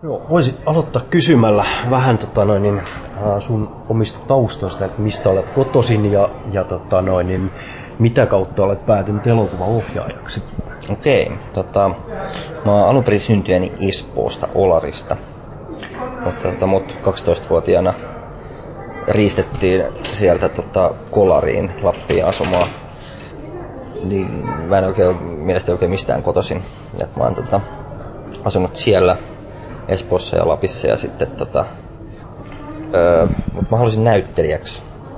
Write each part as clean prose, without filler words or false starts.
Joo, voisit aloittaa kysymällä vähän sun omista taustoista, että mistä olet kotoisin ja mitä kautta olet päätynyt elokuvaohjaajaksi. Okei, mä oon alun perin syntyjäni Espoosta, Olarista, mutta mut 12-vuotiaana riistettiin sieltä Kolariin, Lappiin asumaan. Niin mä en mielestäni mistään kotoisin. Et mä oon asunut siellä Espoossa ja Lapissa ja sitten mutta mä halusin näyttelijäksi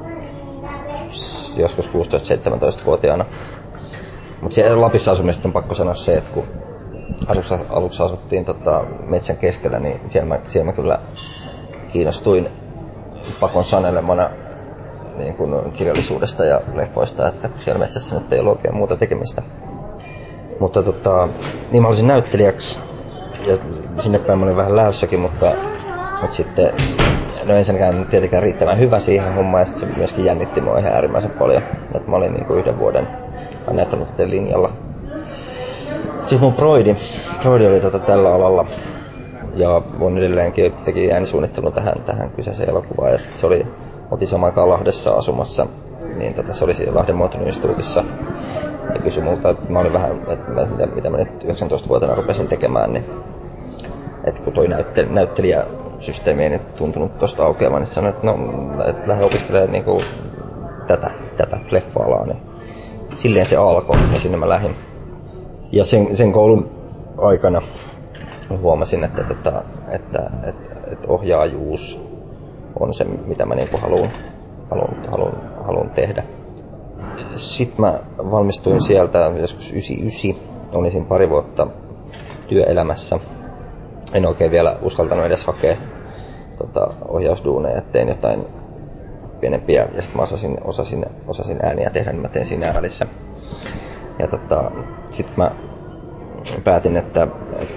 joskus 16-17-vuotiaana. Mutta siellä Lapissa asumista on pakko sanoa se, että kun aluksi asuttiin metsän keskellä, niin siellä mä kyllä kiinnostuin pakon sanelemana niin kuin kirjallisuudesta ja leffoista, että siellä metsässä nyt ei ollut oikein muuta tekemistä. Mutta niin mä halusin näyttelijäksi ja sinne päin mä olin vähän lähdössäkin, mutta sitten ensinnäkään tietenkään riittävän hyvä siihen hommaan ja sitten se myöskin jännitti mua ihan äärimmäisen paljon. Että mä olin niin kuin 1 vuoden näyttänyt linjalla. Siis mun broidi oli tällä alalla ja on edelleenkin teki äänisuunnittelun tähän kyseiseen elokuvaan ja sitten oltiin samaan aikaan Lahdessa asumassa, niin se oli siellä Lahden Moottoriinstituutissa ja kysyi multa, että mä olin vähän, että mitä mä nyt 19-vuotiaana rupesin tekemään, niin että kun toi näyttelijäsysteemi ei nyt tuntunut tosta aukeamaan, niin sanoin, että lähde opiskelemaan niinku tätä leffa-alaa, niin silleen se alkoi ja sinne mä lähdin. Ja sen koulun aikana huomasin, että ohjaajuus on se, mitä mä niinku haluan tehdä. Sitten mä valmistuin sieltä joskus 99, olin siinä 2 vuotta työelämässä. En oikein vielä uskaltanut edes hakea ohjausduuneja, että tein jotain pienempiä ja sitten mä osasin ääniä tehdä, niin mä tein siinä välissä. Ja sitten mä päätin, että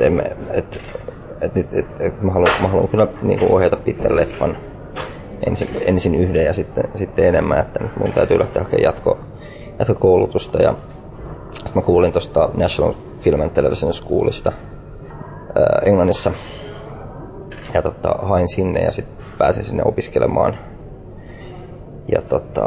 mä haluan kyllä niinku ohjata pitkän leffan ensin yhden ja sitten enemmän, että nyt mun täytyy lähteä hakemaan jatkokoulutusta. Ja sitten mä kuulin tuosta National Film and Television Schoolista Englannissa ja hain sinne ja sitten pääsin sinne opiskelemaan. Ja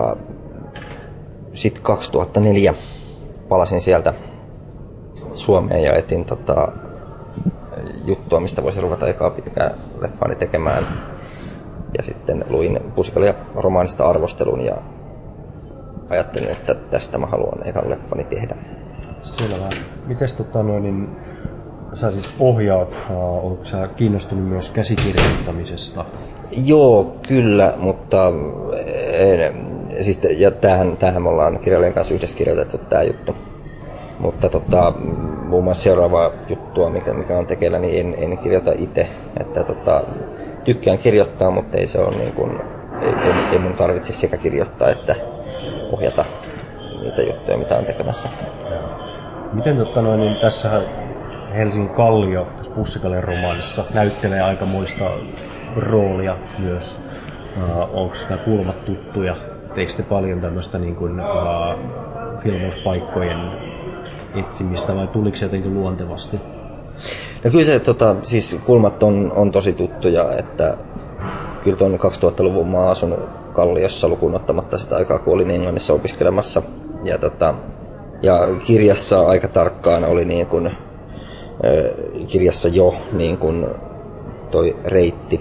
sitten 2004 palasin sieltä Suomeen ja etin juttua, mistä voisi ruveta ekaa pitkään leffaani tekemään. Ja sitten luin Pusikali ja romaanista arvostelun ja ajattelin, että tästä mä haluan ekan leffani tehdä. Selvä. Mites sä siis ohjaat, oletko sä kiinnostunut myös käsikirjoittamisesta? Joo, kyllä, mutta siis, ja tämähän me ollaan kirjailijan kanssa yhdessä kirjoitettu tää juttu. Mutta muun muassa seuraavaa juttua, mikä on tekeillä, niin en kirjoita itse. Että tykkään kirjoittaa, mutta ei se ole niin kuin, ei mun tarvitse sekä kirjoittaa että ohjata niitä juttuja, mitä on tekemässä. Miten niin tässähän Helsingin Kallio tässä Pussikaljan romaanissa näyttelee aikamoista roolia myös. Onko nämä kulmat tuttuja? Teekö te paljon tämmöistä niin kuin, filmauspaikkojen etsimistä vai tuliko se jotenkin luontevasti? No kyllä se, siis kulmat on tosi tuttuja, että kyllä tuon 2000-luvun mä oon asunut Kalliossa lukuun ottamatta sitä aikaa, kun olin Englannissa opiskelemassa. Ja kirjassa aika tarkkaan oli niin kuin, kirjassa jo niin kuin toi reitti,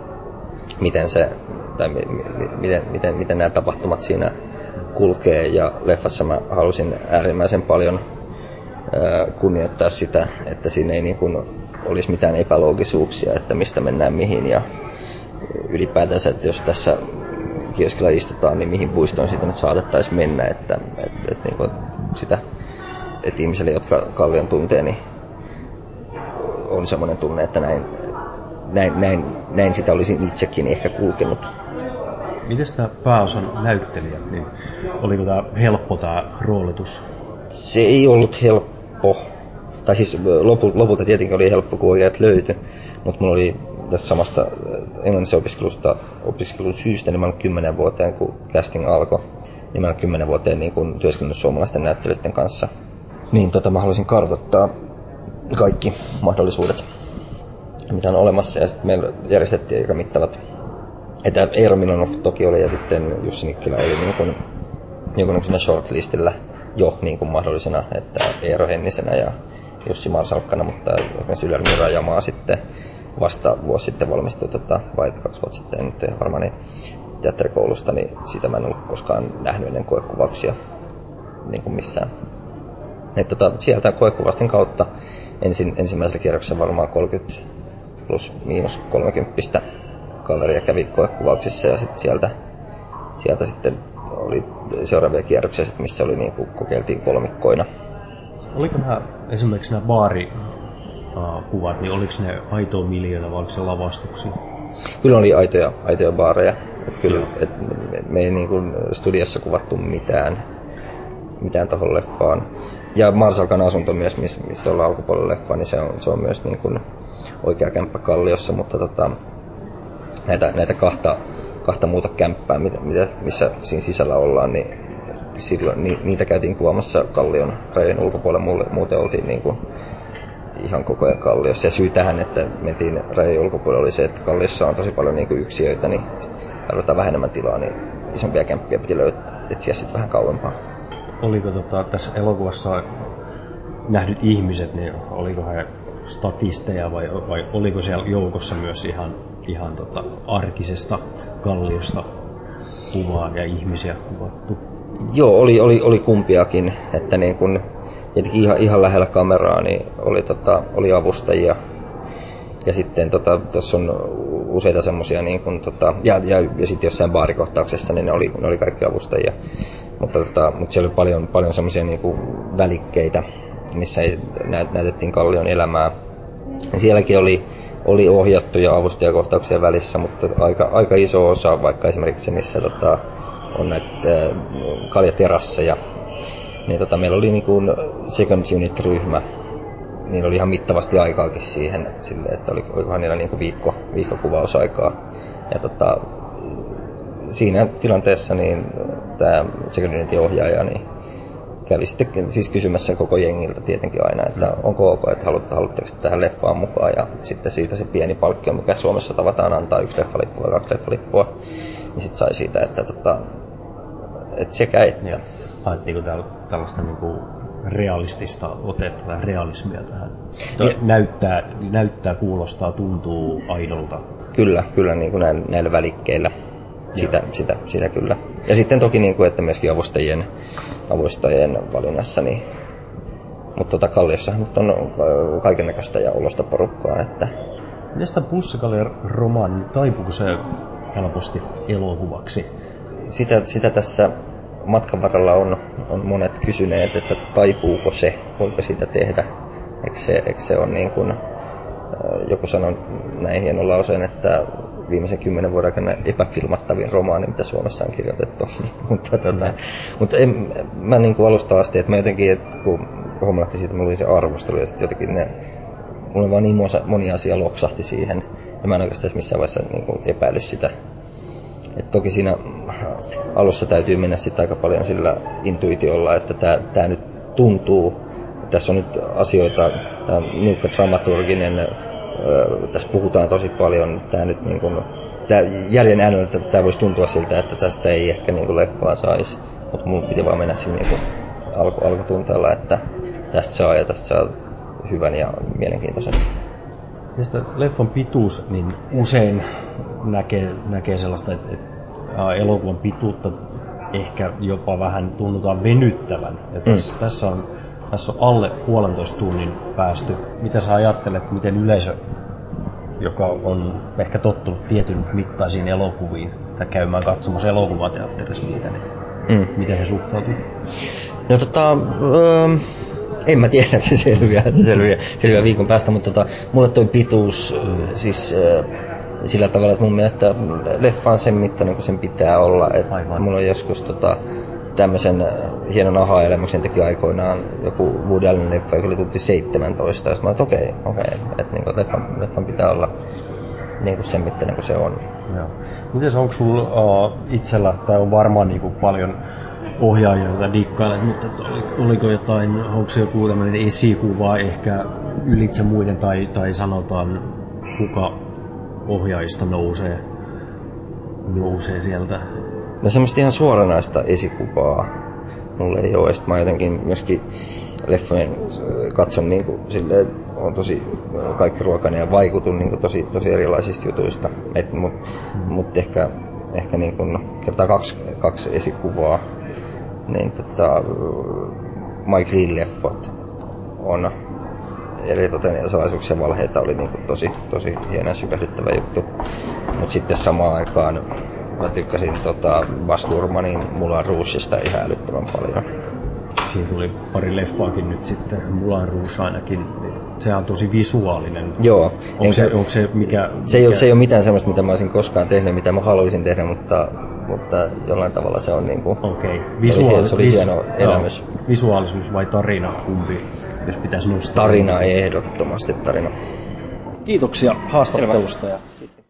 miten nämä tapahtumat siinä kulkee, ja leffassa mä halusin äärimmäisen paljon kunnioittaa sitä, että siinä ei niin kuin olisi mitään epäloogisuuksia, että mistä mennään mihin, ja ylipäätänsä, että jos tässä kioskilla istutaan, niin mihin puistoon siitä nyt saatettaisiin mennä, että niin kuin sitä, että ihmisille, jotka Kallion tuntee, niin on semmoinen tunne, että näin sitä olisin itsekin ehkä kulkenut. Miten tämä pääosan näyttelijä, niin oliko tämä helppo tämä roolitus? Se ei ollut helppo. Tai siis lopulta tietenkin oli helppo, kun ohjaajat löytyi. Mutta mulla oli tästä samasta englannissa opiskelun syystä, niin mä olin 10 vuoteen, kun casting alkoi. Niin mä olin 10 vuoteen niin kun työskennellyt suomalaisten näyttelijöiden kanssa. Niin mä halusin kartoittaa kaikki mahdollisuudet. mitä on olemassa. Ja sitten meillä järjestettiin aika mittavat, että Eero Milanov toki oli ja sitten Jussi Nikkilä oli niin kuin shortlistillä jo niin kuin mahdollisena, että Eero Hennisenä ja Jussi Marsalkkana, mutta esimerkiksi Ylelmi Rajamaa sitten vasta vuosi sitten valmistui, vai 2 vuotta sitten, en nyt ihan varmaan, niin teatterikoulusta, niin sitä mä en ollut koskaan nähnyt ennen koekuvauksia niin kuin missään. Sieltä koekuvasten kautta ensimmäisellä kierroksella varmaan 30 plus miinus 30 kaveria kävi koekuvauksissa ja sitten sieltä sitten oli seuraavia kierroksia, missä oli niin kuin kokeiltiin kolmikkoina. Oliko esimerkiksi nämä baarikuvat, niin oliko ne aitoa miljoona vai oliko se lavastuksia? Kyllä oli aitoja baareja. Me ei niin kuin studiossa kuvattu mitään tohon leffaan. Ja Marsalkan asunto myös, missä ollaan alkupuolella leffaa, niin se on myös niin kuin oikea kämppä Kalliossa, mutta näitä kahta muuta kämppää, missä siinä sisällä ollaan, niin silloin niitä käytiin kuvaamassa Kallion rajojen ulkopuolella. Muuten oltiin niin kuin ihan koko ajan Kalliossa. Ja syy tähän, että mentiin rajojen ulkopuolella, oli se, että Kalliossa on tosi paljon niin kuin yksiöitä, niin tarvitaan vähän enemmän tilaa, niin isompia kämppiä piti etsiä sitten vähän kauempaa. Oliko tässä elokuvassa nähdyt ihmiset, niin oliko he statisteja vai oliko siellä joukossa myös ihan arkisesta Kalliosta kuvaa ja ihmisiä kuvattu? Joo, oli kumpiakin, että niin kun tietenkin ihan lähellä kameraa niin oli avustajia ja sitten tuossa on useita semmoisia niin kun ja sitten jossain baarikohtauksessa niin ne oli kaikki avustajia. Mutta siellä oli paljon semmoisia niin kuin välikkeitä, missä näytettiin Kallion elämää. Ja sielläkin oli ohjattuja avustajakohtauksia välissä, mutta aika iso osa, vaikka esimerkiksi se, missä on näitä kaljaterasseja, niin meillä oli niin kuin second unit-ryhmä, niin oli ihan mittavasti aikaakin siihen, sille, että olikohan niillä niin kuin viikko kuvausaikaa. Ja siinä tilanteessa niin tämä second unitin ohjaaja niin kävi sitten siis kysymässä koko jengiltä tietenkin aina, että onko ok, että haluatteko tähän leffaan mukaan, ja sitten siitä se pieni palkkio, mikä Suomessa tavataan antaa 1 leffalippua ja 2 leffalippua, niin sitten sai siitä, että sekä että. Haettiinko tällaista niinku realistista otetta tai realismia tähän? Näyttää, kuulostaa, tuntuu aidolta. Kyllä niin kuin näillä välikkeillä. Sitä kyllä. Ja sitten toki niin kuin, että myöskin avustajien valinnassa. Niin. Mutta Kalliossahan nyt on kaikennäköistä ja olosta porukkaa. Että. Miten sitä Pussikaljan romaani, taipuuko se helposti elokuvaksi? Sitä tässä matkan varrella on monet kysyneet, että taipuuko se, voiko siitä tehdä. Eikö se ole niin kuin, joku sanoi näin hienon lauseen, että viimeisen 10 vuoden aikana epäfilmattavin romaani, mitä Suomessa on kirjoitettu. mutta mä niin kuin alusta asti, että mä jotenkin, kun huomattiin siitä, että mulla oli se arvostelu ja sitten jotenkin mulla vaan niin moni asia loksahti siihen. Ja mä en oikeastaan missään vaiheessa niin kuin epäily sitä. Et toki siinä alussa täytyy mennä sitten aika paljon sillä intuitiolla, että tää nyt tuntuu. Tässä on nyt asioita, tämä on niukka dramaturginen, tässä puhutaan tosi paljon, tämä nyt niin kuin, jäljen äänellä tämä voisi tuntua siltä, että tästä ei ehkä niin kuin leffaa saisi, mutta mun piti vaan mennä sinne niin alkutunteella, että tästä saa hyvän ja mielenkiintoisen. Ja sitten leffan pituus, niin usein näkee sellaista, että elokuvan pituutta ehkä jopa vähän tunnutaan venyttävän. Ja tässä on alle 1,5 tunnin päästy. Mitä sä ajattelet, miten yleisö, joka on ehkä tottunut tietyn mittaisiin elokuviin tai käymään katsomassa elokuvateatterissa niitä, niin miten he suhtautuu? No en mä tiedä, se selviää viikon päästä, mutta mulle toi pituus siis sillä tavalla, että mun mielestä leffa on sen mittainen kuin sen pitää olla. Että mulla on joskus tämmöisen hienon aha-elämyksen teki aikoinaan joku Woody Allen leffa, joka oli tunti 17, ja mä oon, okei, että niin leffan pitää olla niin kuin sen mittainen kuin se on. Mites onko sulla itsellä, tai on varmaan niin kuin paljon ohjaajia, joita dikkailet, mutta oliko jotain, onko se joku tämmöinen esikuva ehkä ylitse muiden, tai sanotaan kuka ohjaajista nousee sieltä? No semmoista ihan suoranaista esikuvaa mulle ei ole. Sitten mä jotenkin myöskin leffojen katson niinku silleen, on tosi kaikkiruokainen ja vaikutun niinku tosi erilaisista jutuista. Mut ehkä niinku kertaa kaksi esikuvaa. Niin Mike Leigh leffot on eli salaisuuksien valheita oli niinku tosi hieno ja sykähdyttävä juttu. Mut sitten samaan aikaan mä tykkäsin Baz Luhrmannin Moulin Rougesta ihan älyttömän paljon. Siinä tuli pari leffaakin nyt sitten, Moulin Rouge ainakin. Sehän on tosi visuaalinen. Joo. Onko se mikä... Se ei ole mitään semmoista, mitä mä olisin koskaan tehnyt, mitä mä haluaisin tehdä, mutta jollain tavalla se on niinku... Okei. Se oli hieno elämys. Visuaalisuus vai tarina, kumpi, jos pitäisi nostaa? Tarina, ehdottomasti tarina. Kiitoksia haastattelusta. Ja